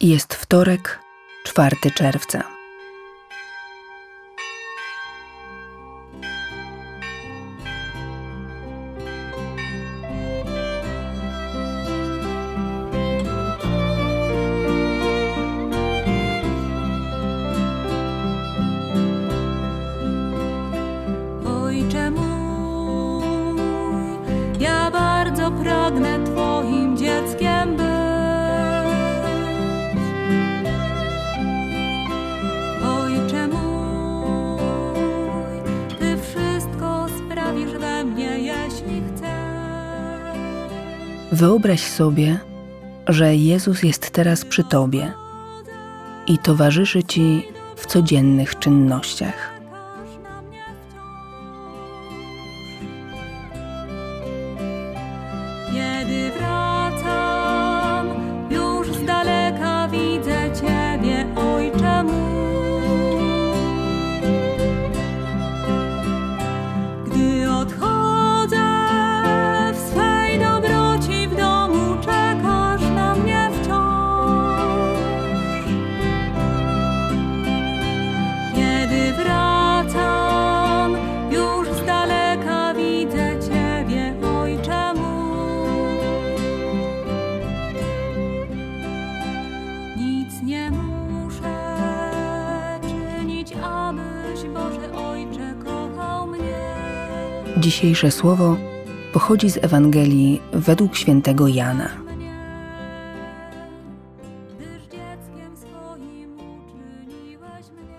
Jest wtorek, 4 czerwca. Ojcze mój, ja bardzo pragnę Twoim dzieckiem być. Ojcze mój, Ty wszystko sprawisz we mnie, jeśli chcesz. Wyobraź sobie, że Jezus jest teraz przy Tobie i towarzyszy Ci w codziennych czynnościach. Kiedy wracam, już z daleka widzę Ciebie, Ojcze mój. Gdy odchodzę, w swej dobroci w domu czekasz na mnie wciąż. Kiedy wracam, już z daleka widzę Ciebie, Ojcze mój. Nic nie muszę czynić, abyś, Boże Ojcze, kochał mnie. Dzisiejsze słowo pochodzi z Ewangelii według świętego Jana. Gdyż dzieckiem swoim uczyniłeś mnie.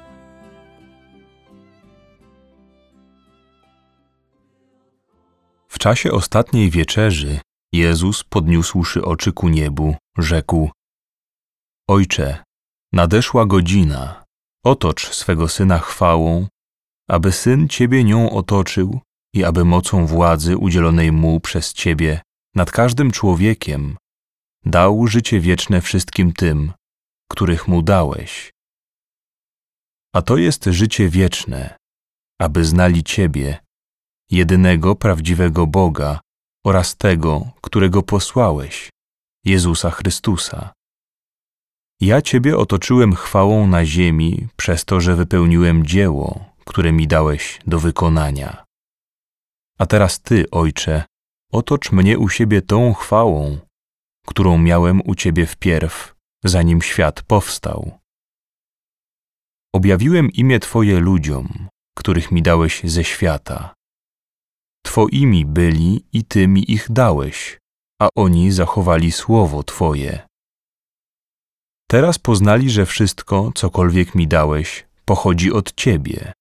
W czasie ostatniej wieczerzy Jezus, podniósłszy oczy ku niebu, rzekł: Ojcze, nadeszła godzina, otocz swego Syna chwałą, aby Syn Ciebie nią otoczył i aby mocą władzy udzielonej Mu przez Ciebie nad każdym człowiekiem dał życie wieczne wszystkim tym, których Mu dałeś. A to jest życie wieczne, aby znali Ciebie, jedynego prawdziwego Boga oraz Tego, którego posłałeś, Jezusa Chrystusa. Ja Ciebie otoczyłem chwałą na ziemi przez to, że wypełniłem dzieło, które mi dałeś do wykonania. A teraz Ty, Ojcze, otocz mnie u siebie tą chwałą, którą miałem u Ciebie wpierw, zanim świat powstał. Objawiłem imię Twoje ludziom, których mi dałeś ze świata. Twoimi byli i Ty mi ich dałeś, a oni zachowali słowo Twoje. Teraz poznali, że wszystko, cokolwiek mi dałeś, pochodzi od Ciebie.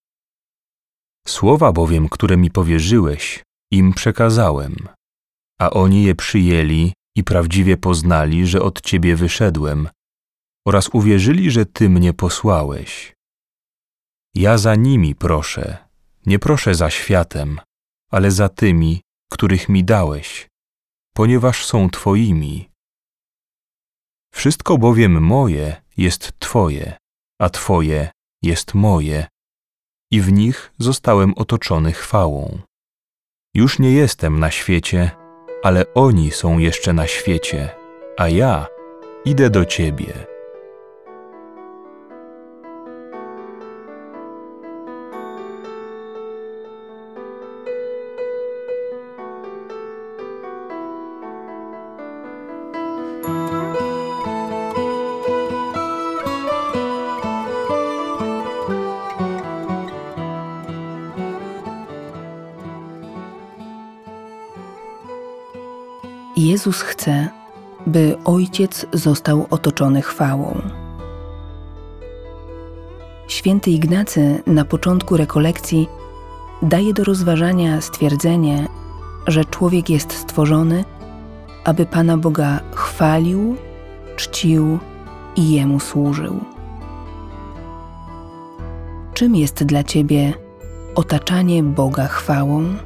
Słowa bowiem, które mi powierzyłeś, im przekazałem, a oni je przyjęli i prawdziwie poznali, że od Ciebie wyszedłem, oraz uwierzyli, że Ty mnie posłałeś. Ja za nimi proszę, nie proszę za światem, ale za tymi, których mi dałeś, ponieważ są Twoimi. Wszystko bowiem moje jest Twoje, a Twoje jest moje, i w nich zostałem otoczony chwałą. Już nie jestem na świecie, ale oni są jeszcze na świecie, a ja idę do Ciebie. Jezus chce, by Ojciec został otoczony chwałą. Święty Ignacy na początku rekolekcji daje do rozważania stwierdzenie, że człowiek jest stworzony, aby Pana Boga chwalił, czcił i Jemu służył. Czym jest dla Ciebie otaczanie Boga chwałą?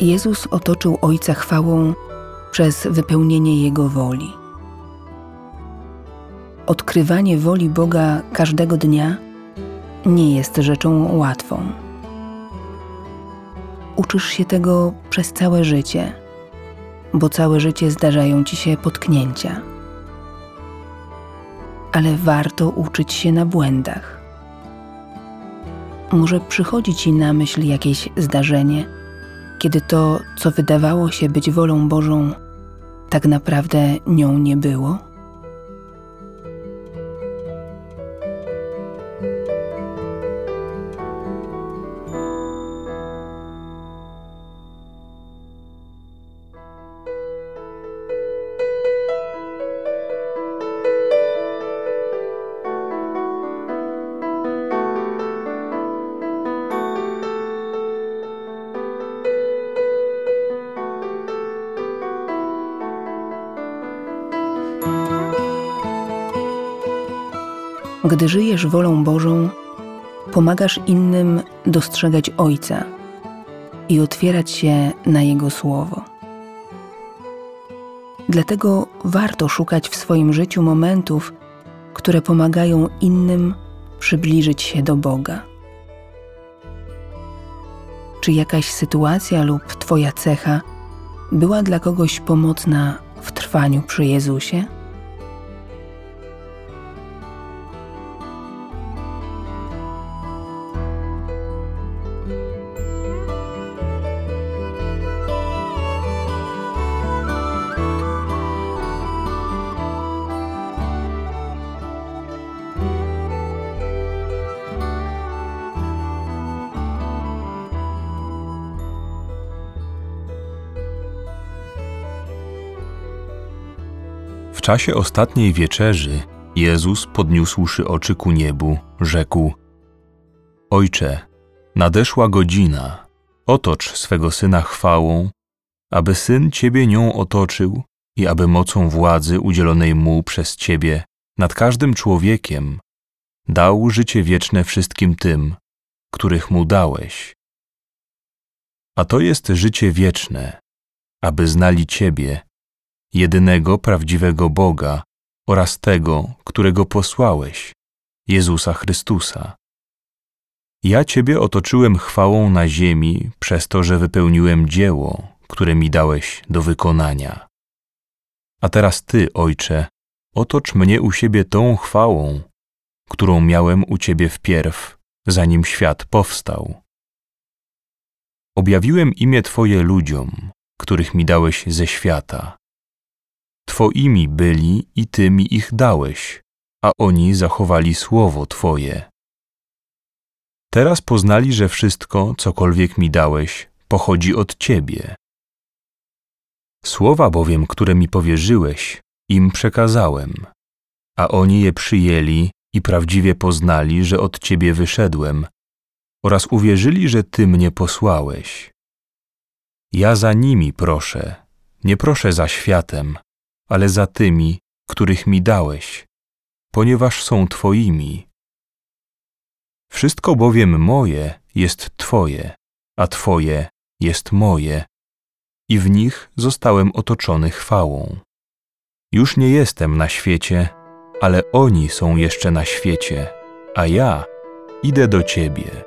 Jezus otoczył Ojca chwałą przez wypełnienie Jego woli. Odkrywanie woli Boga każdego dnia nie jest rzeczą łatwą. Uczysz się tego przez całe życie, bo całe życie zdarzają ci się potknięcia. Ale warto uczyć się na błędach. Może przychodzi ci na myśl jakieś zdarzenie, kiedy to, co wydawało się być wolą Bożą, tak naprawdę nią nie było? Gdy żyjesz wolą Bożą, pomagasz innym dostrzegać Ojca i otwierać się na Jego Słowo. Dlatego warto szukać w swoim życiu momentów, które pomagają innym przybliżyć się do Boga. Czy jakaś sytuacja lub Twoja cecha była dla kogoś pomocna w trwaniu przy Jezusie? W czasie ostatniej wieczerzy Jezus, podniósłszy oczy ku niebu, rzekł: Ojcze, nadeszła godzina, otocz swego Syna chwałą, aby Syn Ciebie nią otoczył i aby mocą władzy udzielonej Mu przez Ciebie nad każdym człowiekiem dał życie wieczne wszystkim tym, których Mu dałeś. A to jest życie wieczne, aby znali Ciebie, jedynego prawdziwego Boga oraz Tego, którego posłałeś, Jezusa Chrystusa. Ja Ciebie otoczyłem chwałą na ziemi przez to, że wypełniłem dzieło, które mi dałeś do wykonania. A teraz Ty, Ojcze, otocz mnie u siebie tą chwałą, którą miałem u Ciebie wpierw, zanim świat powstał. Objawiłem imię Twoje ludziom, których mi dałeś ze świata. Twoimi byli i Ty mi ich dałeś, a oni zachowali słowo Twoje. Teraz poznali, że wszystko, cokolwiek mi dałeś, pochodzi od Ciebie. Słowa bowiem, które mi powierzyłeś, im przekazałem, a oni je przyjęli i prawdziwie poznali, że od Ciebie wyszedłem, oraz uwierzyli, że Ty mnie posłałeś. Ja za nimi proszę, nie proszę za światem, ale za tymi, których mi dałeś, ponieważ są Twoimi. Wszystko bowiem moje jest Twoje, a Twoje jest moje, i w nich zostałem otoczony chwałą. Już nie jestem na świecie, ale oni są jeszcze na świecie, a ja idę do Ciebie.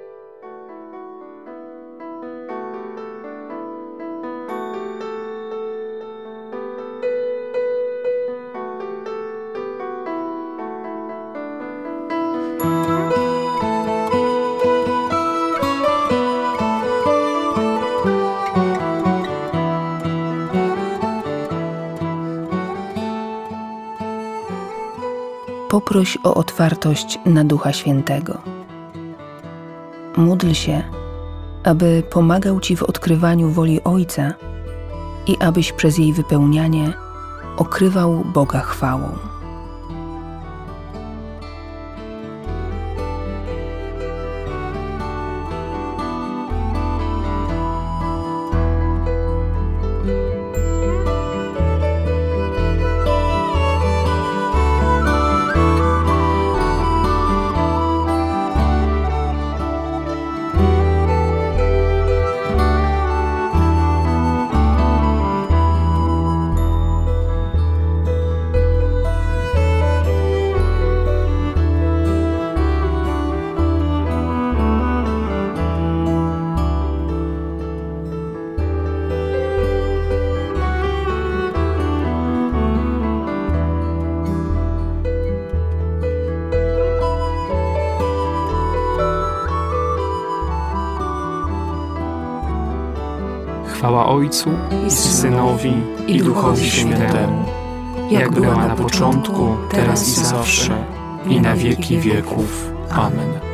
Poproś o otwartość na Ducha Świętego. Módl się, aby pomagał Ci w odkrywaniu woli Ojca i abyś przez jej wypełnianie okrywał Boga chwałą. Chwała Ojcu i Synowi i Duchowi Świętemu, jak była na początku, teraz i zawsze, i na wieki wieków. Amen.